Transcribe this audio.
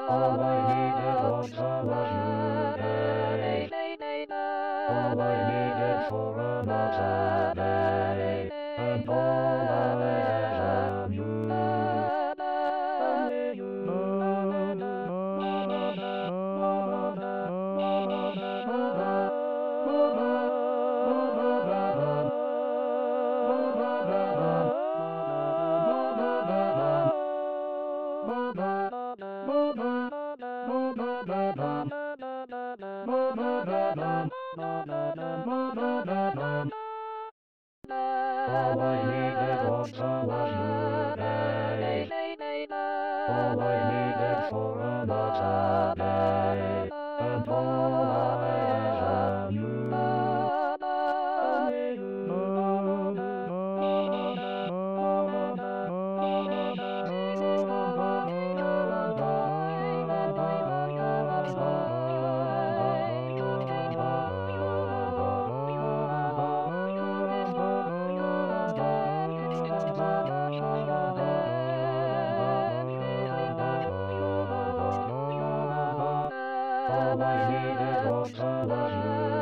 All I needed was someone new day. All I needed for another day. And all I ever knew. All I needed was someone new day. All I needed for another day. And all I ever All I needed was someone new.